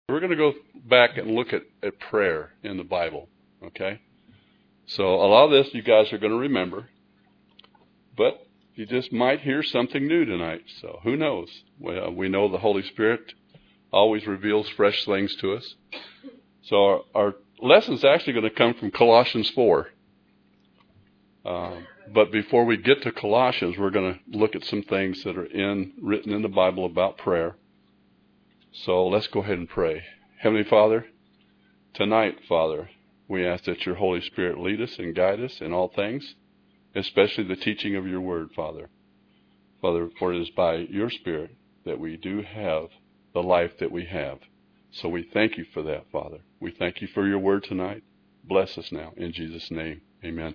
We're going to go back and look at prayer in the Bible, okay? So a lot of this you guys are going to remember, but you just might hear something new tonight. So who knows? Well, we know the Holy Spirit always reveals fresh things to us. So our lesson is actually going to come from Colossians 4. But before we get to Colossians, we're going to look at some things that are written in the Bible about prayer. So let's go ahead and pray. Heavenly Father, tonight, Father, we ask that your Holy Spirit lead us and guide us in all things, especially the teaching of your word, Father. Father, for it is by your Spirit that we do have the life that we have. So we thank you for that, Father. We thank you for your word tonight. Bless us now. In Jesus' name, amen.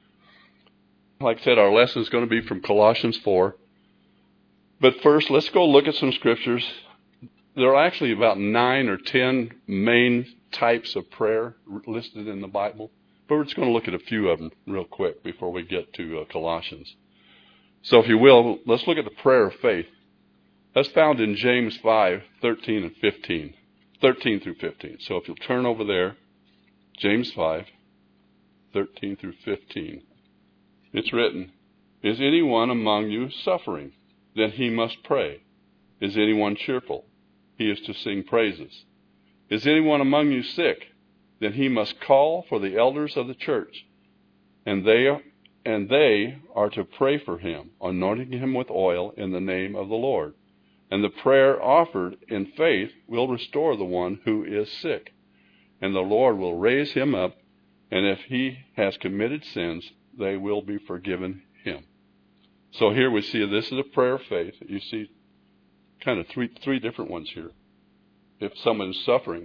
Like I said, our lesson is going to be from Colossians 4. But first, let's go look at some scriptures. There are actually about 9 or 10 main types of prayer listed in the Bible. But we're just going to look at a few of them real quick before we get to Colossians. So if you will, let's look at the prayer of faith. That's found in James 5, 13 and 15. 13 through 15. So if you'll turn over there, James 5, 13 through 15. It's written, "Is anyone among you suffering? Then he must pray. Is anyone cheerful? He is to sing praises. Is anyone among you sick? Then he must call for the elders of the church, and they are to pray for him, anointing him with oil in the name of the Lord. And the prayer offered in faith will restore the one who is sick, and the Lord will raise him up, and if he has committed sins, they will be forgiven him." So here we see this is a prayer of faith. You see kind of three different ones here. If someone is suffering,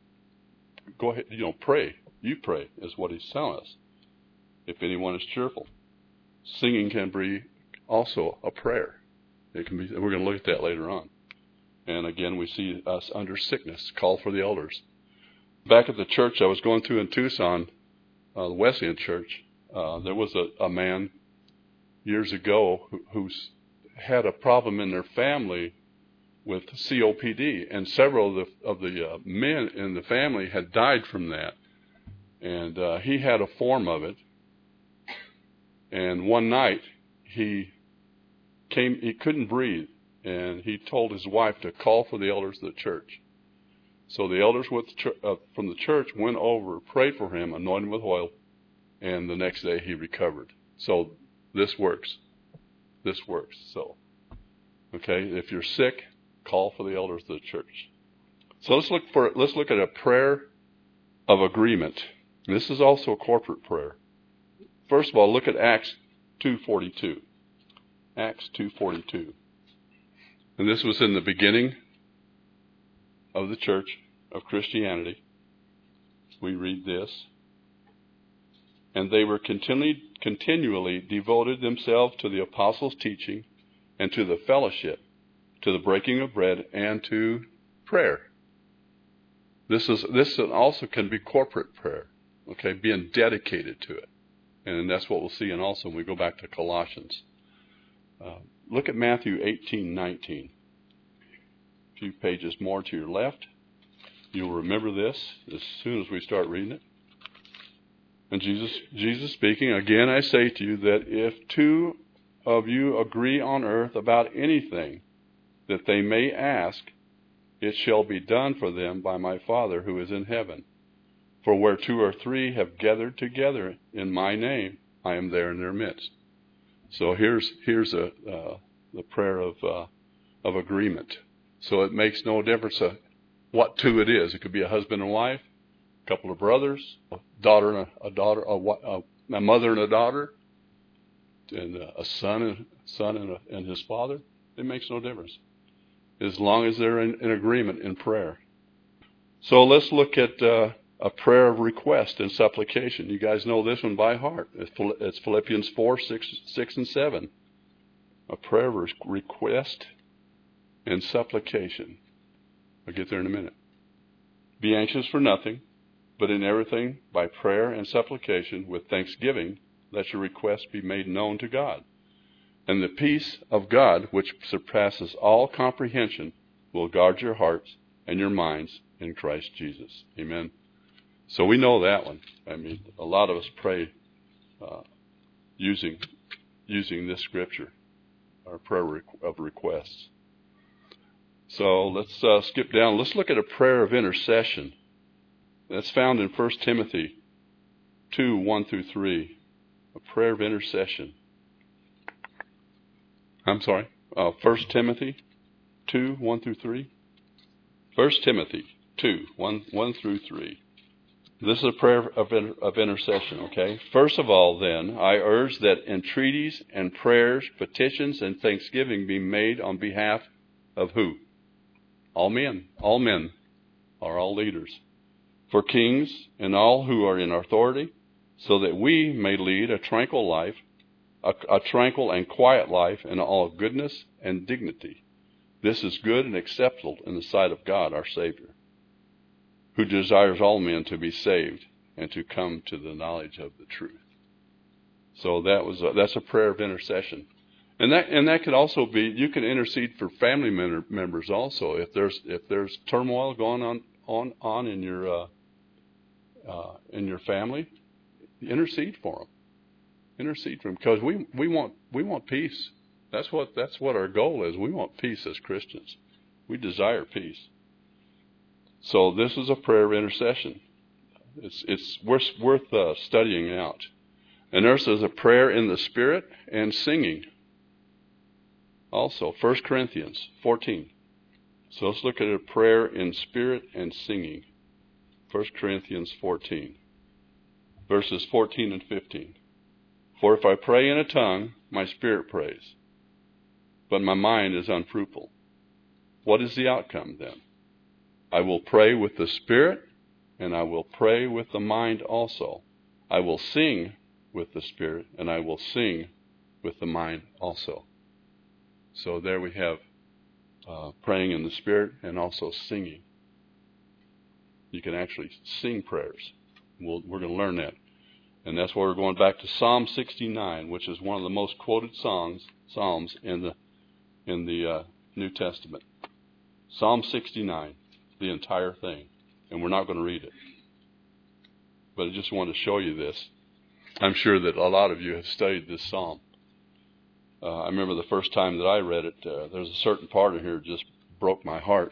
go ahead, pray. You pray is what he's telling us. If anyone is cheerful, singing can be also a prayer. It can be. We're going to look at that later on. And again, we see us under sickness, call for the elders. Back at the church I was going to in Tucson, the Wesleyan Church, there was a man years ago who had a problem in their family with COPD, and several of the men in the family had died from that. And he had a form of it. And one night he couldn't breathe, and he told his wife to call for the elders of the church. So the elders from the church went over, prayed for him, anointed him with oil, and the next day he recovered. So this works. This works. So, okay, if you're sick, call for the elders of the church. So let's look at a prayer of agreement. This is also a corporate prayer. First of all, look at Acts 2:42. Acts 2:42. And this was in the beginning of the church of Christianity. We read this. "And they were continually devoted themselves to the apostles' teaching and to the fellowship, to the breaking of bread, and to prayer." This also can be corporate prayer, okay, being dedicated to it. And that's what we'll see also when we go back to Colossians. Look at Matthew 18:19. A few pages more to your left. You'll remember this as soon as we start reading it. And Jesus speaking, "Again I say to you that if two of you agree on earth about anything that they may ask, it shall be done for them by my Father who is in heaven. For where 2 or 3 have gathered together in my name, I am there in their midst." So here's the prayer of agreement. So it makes no difference what two it is. It could be a husband and wife, a couple of brothers, a mother and a daughter, and a son and his father. It makes no difference as long as they're in agreement in prayer. So let's look at a prayer of request and supplication. You guys know this one by heart. It's Philippians 4, 6 and 7. A prayer of request and supplication. I'll get there in a minute. "Be anxious for nothing, but in everything by prayer and supplication with thanksgiving, let your requests be made known to God. And the peace of God, which surpasses all comprehension, will guard your hearts and your minds in Christ Jesus. Amen. So we know that one. I mean, a lot of us pray using this scripture, our prayer of requests. So let's skip down. Let's look at a prayer of intercession. That's found in 1 Timothy 2, 1 through 3. A prayer of intercession. 1 Timothy 2, 1 through 3. 1 Timothy 2, 1 through 3. This is a prayer of intercession, okay? First of all, then, I urge that entreaties and prayers, petitions, and thanksgiving be made on behalf of who? All men. All men are all leaders. For kings and all who are in authority, so that we may lead a tranquil life, a tranquil and quiet life in all goodness and dignity. This is good and acceptable in the sight of God, our Savior, who desires all men to be saved and to come to the knowledge of the truth. So that's a prayer of intercession. And that could also be, you can intercede for family members also. If there's turmoil going on in your family, intercede for them. Intercede for them, because we want peace. That's what our goal is. We want peace as Christians. We desire peace. So this is a prayer of intercession. It's worth studying out. And there's a prayer in the Spirit and singing. Also, 1 Corinthians 14. So let's look at a prayer in spirit and singing. 1 Corinthians 14, verses 14 and 15. For if I pray in a tongue, my spirit prays, but my mind is unfruitful. What is the outcome then? I will pray with the spirit, and I will pray with the mind also. I will sing with the spirit, and I will sing with the mind also. So there we have praying in the Spirit and also singing. You can actually sing prayers. We're going to learn that. And that's why we're going back to Psalm 69, which is one of the most quoted psalms in the New Testament. Psalm 69, the entire thing. And we're not going to read it. But I just wanted to show you this. I'm sure that a lot of you have studied this psalm. I remember the first time that I read it, there's a certain part in here that just broke my heart.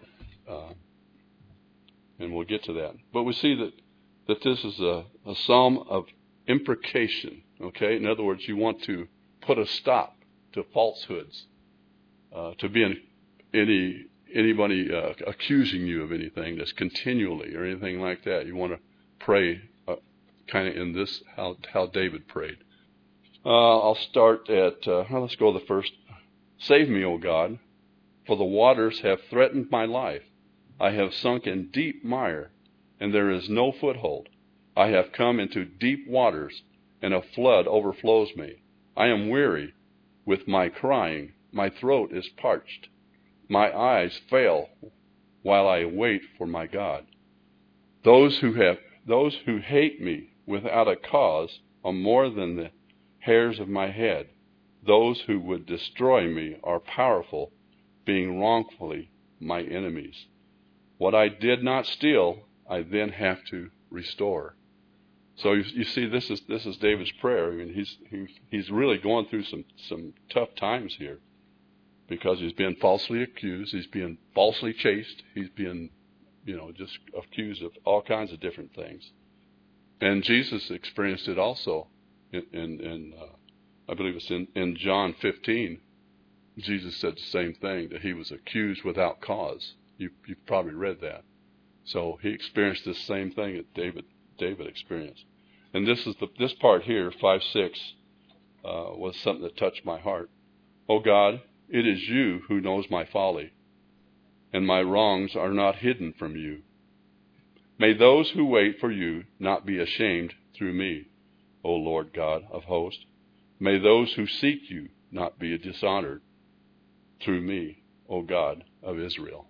And we'll get to that. But we see that this is a psalm of imprecation. Okay? In other words, you want to put a stop to falsehoods, to be anybody accusing you of anything that's continually or anything like that. You want to pray kind of in this, how David prayed. I'll start at, let's go to the first. Save me, O God, for the waters have threatened my life. I have sunk in deep mire, and there is no foothold. I have come into deep waters, and a flood overflows me. I am weary with my crying. My throat is parched. My eyes fail while I wait for my God. Those who hate me without a cause are more than the hairs of my head. Those who would destroy me are powerful, being wrongfully my enemies. What I did not steal, I then have to restore. So you see, this is David's prayer. I mean, he's really going through some tough times here, because he's been falsely accused, he's being falsely chased, he's being, just accused of all kinds of different things. And Jesus experienced it also. In I believe it's in John 15, Jesus said the same thing, that he was accused without cause. You've probably read that. So he experienced this same thing that David experienced. And this part here, 5:6, was something that touched my heart. O God, it is you who knows my folly, and my wrongs are not hidden from you. May those who wait for you not be ashamed through me, O Lord God of hosts. May those who seek you not be dishonored through me, O God of Israel.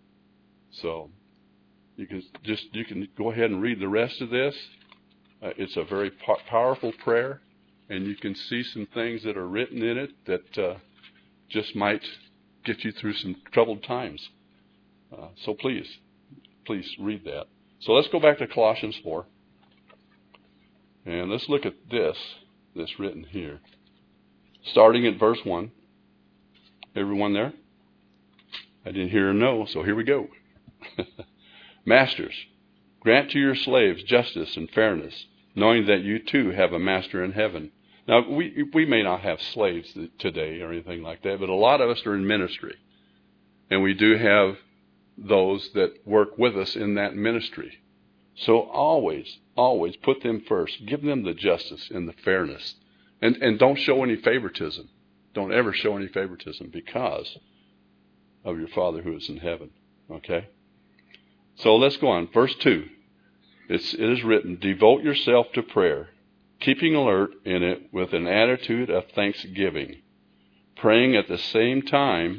So you can go ahead and read the rest of this. It's a very powerful prayer, and you can see some things that are written in it that just might get you through some troubled times. So please please read that. So let's go back to Colossians 4. And let's look at this that's written here. Starting at verse 1. Everyone there? I didn't hear a no, so here we go. Masters, grant to your slaves justice and fairness, knowing that you too have a master in heaven. Now, we may not have slaves today or anything like that, but a lot of us are in ministry. And we do have those that work with us in that ministry. So always, always put them first. Give them the justice and the fairness. And don't show any favoritism. Don't ever show any favoritism because of your Father who is in heaven. Okay? So let's go on. Verse 2. It is written, devote yourself to prayer, keeping alert in it with an attitude of thanksgiving, praying at the same time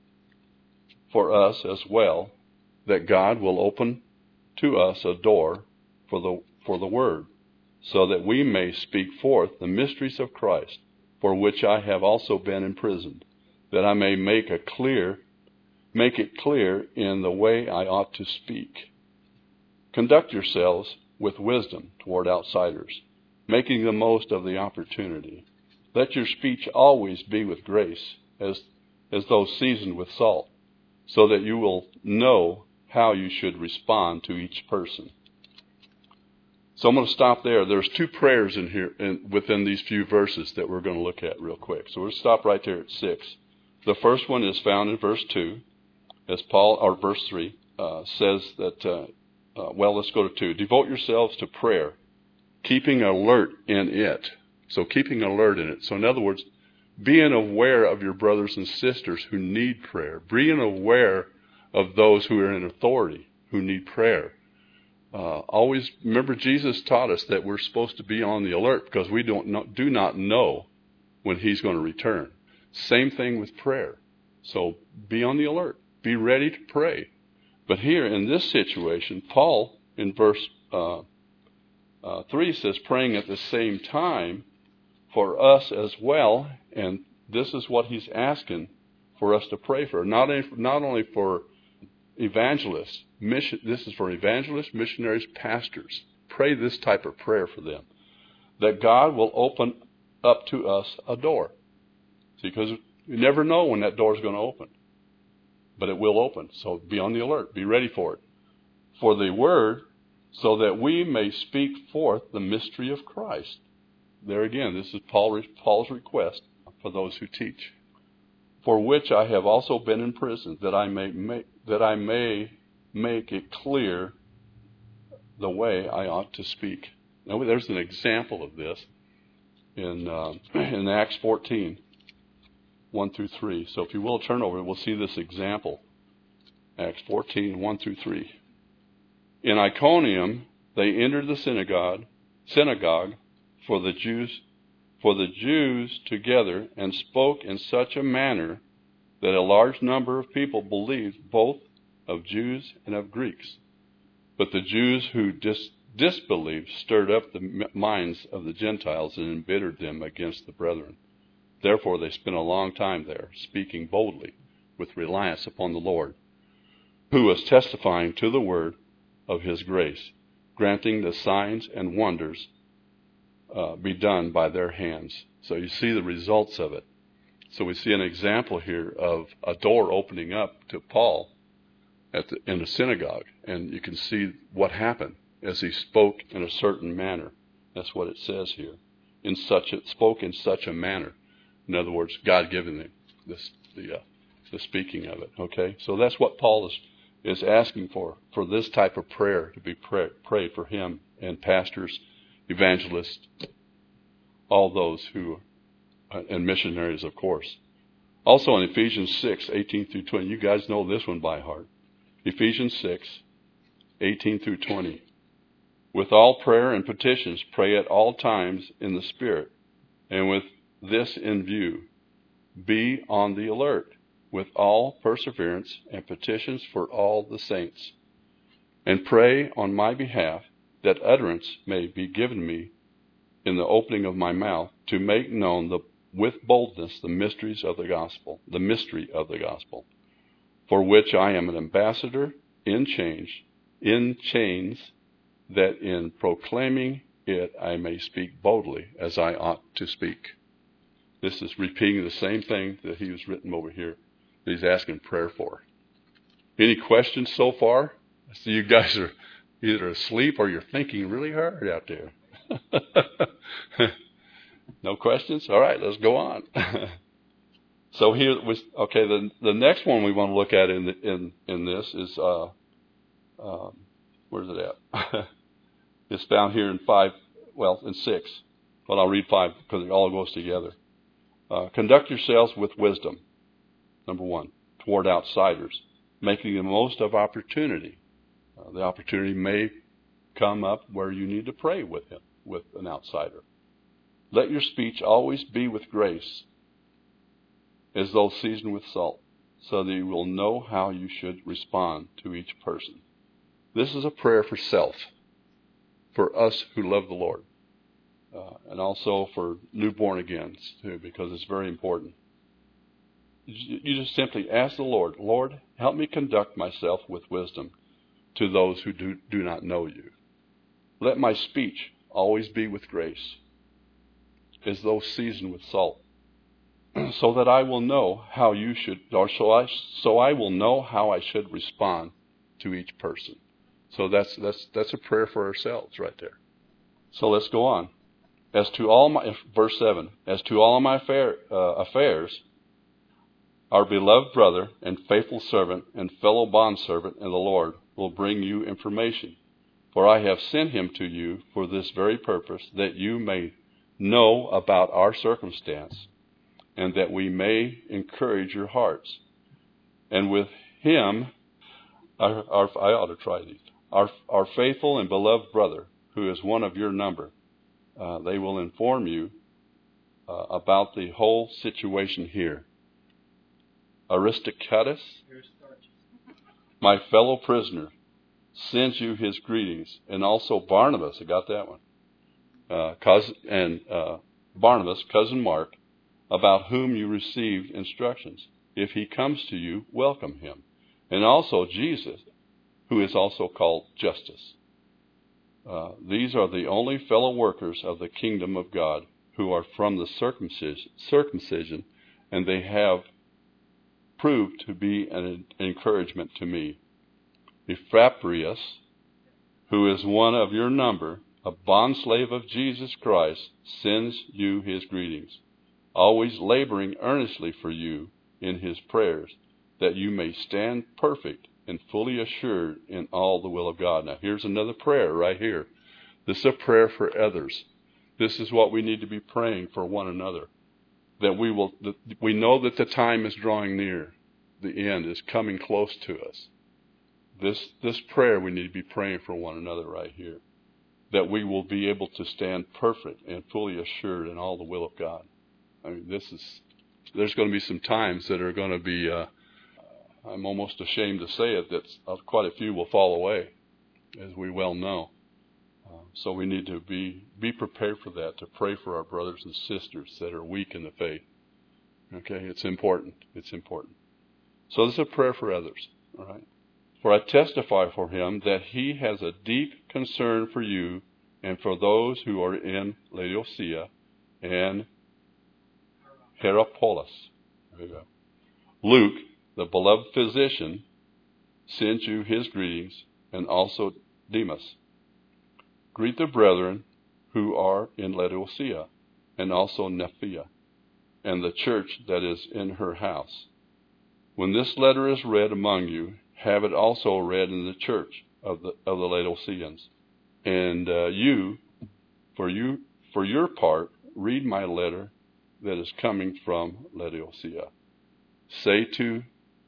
for us as well, that God will open to us a door for the word, so that we may speak forth the mysteries of Christ, for which I have also been imprisoned, that I may make it clear in the way I ought to speak. Conduct yourselves with wisdom toward outsiders, making the most of the opportunity. Let your speech always be with grace, as though seasoned with salt, so that you will know how you should respond to each person. So I'm going to stop there. There's two prayers in here within these few verses that we're going to look at real quick. So we'll stop right there at 6. The first one is found in verse 2, as verse 3 says that, let's go to 2. Devote yourselves to prayer, keeping alert in it. So keeping alert in it. So in other words, being aware of your brothers and sisters who need prayer. Being aware of those who are in authority who need prayer. Always remember, Jesus taught us that we're supposed to be on the alert because we do not know when He's going to return. Same thing with prayer. So be on the alert. Be ready to pray. But here in this situation, Paul in verse 3 says, praying at the same time for us as well. And this is what he's asking for us to pray for. Not only for evangelists. This is for evangelists, missionaries, pastors. Pray this type of prayer for them. That God will open up to us a door. See, because you never know when that door is going to open. But it will open. So be on the alert. Be ready for it. For the word, so that we may speak forth the mystery of Christ. There again, this is Paul's request for those who teach. For which I have also been in prison, that I may make it clear the way I ought to speak. Now, there's an example of this in Acts 14, 1 through 3. So if you will turn over, we'll see this example. Acts 14, 1 through 3. In Iconium, they entered the synagogue for the Jews together, and spoke in such a manner that a large number of people believed, both of Jews and of Greeks. But the Jews who disbelieved stirred up the minds of the Gentiles and embittered them against the brethren. Therefore they spent a long time there, speaking boldly with reliance upon the Lord, who was testifying to the word of His grace, granting the signs and wonders be done by their hands. So you see the results of it. So we see an example here of a door opening up to Paul in a synagogue. And you can see what happened as he spoke in a certain manner. That's what it says here. Spoke in such a manner. In other words, God giving them the speaking of it. Okay? So that's what Paul is asking for this type of prayer to be prayed for him and pastors, evangelists, all those who, and missionaries, of course. Also in Ephesians 6, 18 through 20, you guys know this one by heart. Ephesians 6, 18 through 20. With all prayer and petitions, pray at all times in the Spirit, and with this in view, be on the alert, with all perseverance and petitions for all the saints. And pray on my behalf, that utterance may be given me in the opening of my mouth, to make known with boldness the mysteries of the gospel, the mystery of the gospel, for which I am an ambassador in chains, in chains, that in proclaiming it I may speak boldly as I ought to speak. This is repeating the same thing that he was written over here that he's asking prayer for. Any questions so far? I see you guys are either asleep or you're thinking really hard out there. No questions? All right, let's go on. So here was okay. The next one we want to look at in this is where's it at? It's found here in 6. But I'll read 5 because it all goes together. Conduct yourselves with wisdom. Number 1, toward outsiders, making the most of opportunity. The opportunity may come up where you need to pray with an outsider. Let your speech always be with grace, as though seasoned with salt, so that you will know how you should respond to each person. This is a prayer for self, for us who love the Lord, and also for newborn agains too, because it's very important. You just simply ask the Lord, Lord, help me conduct myself with wisdom to those who do not know you. Let my speech always be with grace, as though seasoned with salt, so that I will know how you should, or so I will know how I should respond to each person. So that's a prayer for ourselves right there. So let's go on. Verse 7, as to all my affairs, our beloved brother and faithful servant and fellow bondservant in the Lord will bring you information. For I have sent him to you for this very purpose, that you may know about our circumstance, and that we may encourage your hearts. And with him, I ought to try these. Our faithful and beloved brother, who is one of your number, they will inform you about the whole situation here. Aristarchus, my fellow prisoner, sends you his greetings, and also Barnabas, I got that one, Barnabas, cousin Mark, about whom you received instructions. If he comes to you, welcome him. And also Jesus, who is also called Justus. These are the only fellow workers of the kingdom of God, who are from the circumcision, and they have proved to be an encouragement to me. Epaphras, who is one of your number, a bondslave of Jesus Christ, sends you his greetings, always laboring earnestly for you in his prayers, that you may stand perfect and fully assured in all the will of God. Now here's another prayer right here. This is a prayer for others. This is what we need to be praying for one another. That we know that the time is drawing near. The end is coming close to us. This prayer we need to be praying for one another right here. That we will be able to stand perfect and fully assured in all the will of God. I mean, there's going to be some times that are going to be, I'm almost ashamed to say it, that quite a few will fall away, as we well know. So we need to be prepared for that, to pray for our brothers and sisters that are weak in the faith. Okay, it's important. It's important. So this is a prayer for others. All right. For I testify for him that he has a deep concern for you and for those who are in Laodicea and Hierapolis. There you go. Luke, the beloved physician, sends you his greetings, and also Demas. Greet the brethren who are in Laodicea, and also Nephia, and the church that is in her house. When this letter is read among you, have it also read in the church of the Laodiceans. And you, for your part, read my letter that is coming from Laodicea. Say to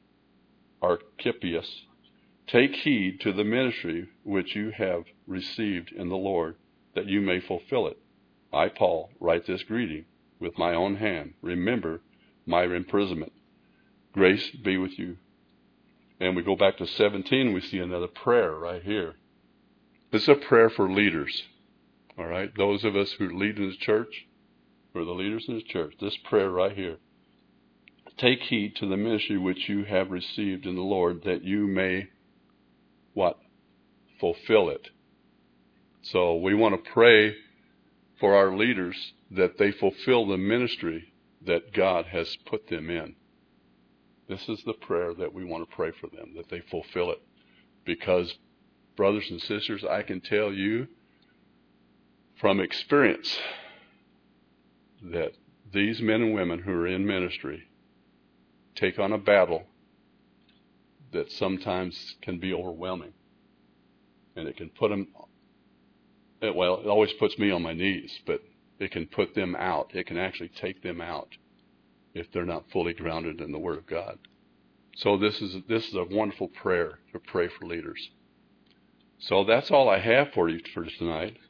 Archippus, take heed to the ministry which you have received in the Lord, that you may fulfill it. I, Paul, write this greeting with my own hand. Remember my imprisonment. Grace be with you. And we go back to 17, we see another prayer right here. This is a prayer for leaders. All right, those of us who lead in the church, or the leaders in the church, this prayer right here. Take heed to the ministry which you have received in the Lord, that you may, what? fulfill it. So we want to pray for our leaders that they fulfill the ministry that God has put them in. This is the prayer that we want to pray for them, that they fulfill it. Because, brothers and sisters, I can tell you from experience that these men and women who are in ministry take on a battle that sometimes can be overwhelming. And it can put them, well, it always puts me on my knees, but it can put them out. It can actually take them out if they're not fully grounded in the Word of God. So this is a wonderful prayer to pray for leaders. So that's all I have for you for tonight.